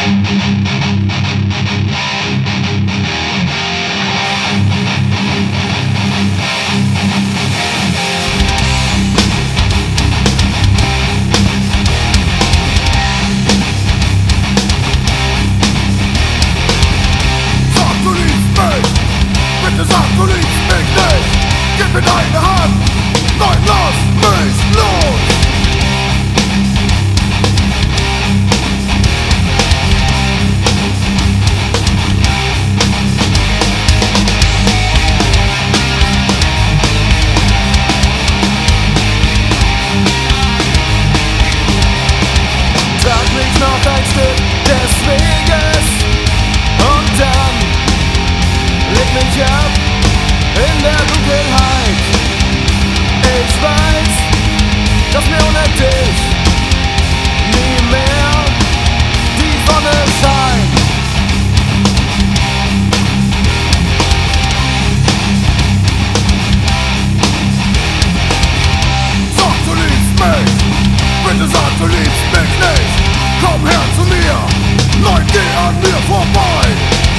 Sag, du liebst mich nicht, gib mir deine Hand, nein, lass mich los! Trag mich noch ein Stück des Weges und dann leg mich ab in der Dunkelheit. Ich weiß, dass mir ohne dich nie mehr die Sonne scheint. Sag, du liebst mich, bitte sag, du liebst mich nicht. Komm her zu mir, nein, geh an mir vorbei.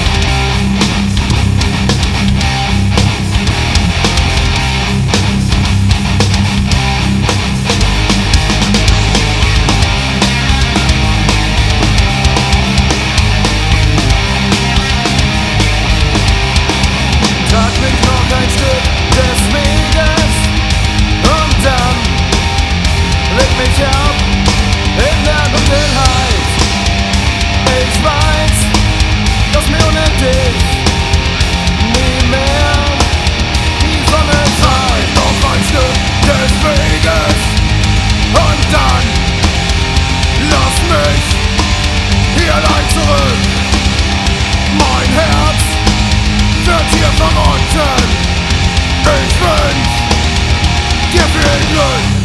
Trag mich noch ein Stück des Weges und dann leg mich ab in der Dunkelheit. Ich weiß, dass mir ohne dich nie mehr die Sonne scheint. Noch ein Stück des Weges und dann lass mich hier allein zurück. Mein Herz wird hier verrotten. Ich wünsch dir viel Glück.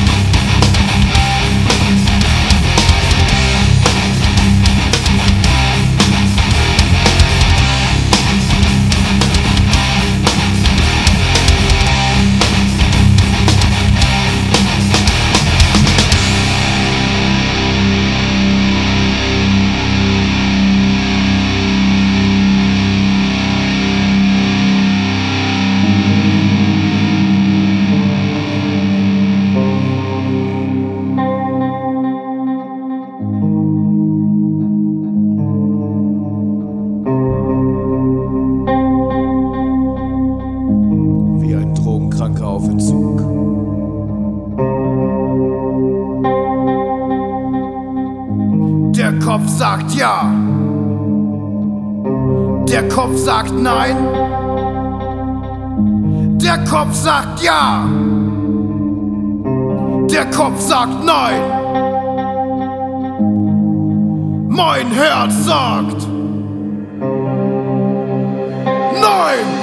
Kranker auf Entzug. Der Kopf sagt ja, der Kopf sagt nein, der Kopf sagt ja, der Kopf sagt nein. Mein Herz sagt nein.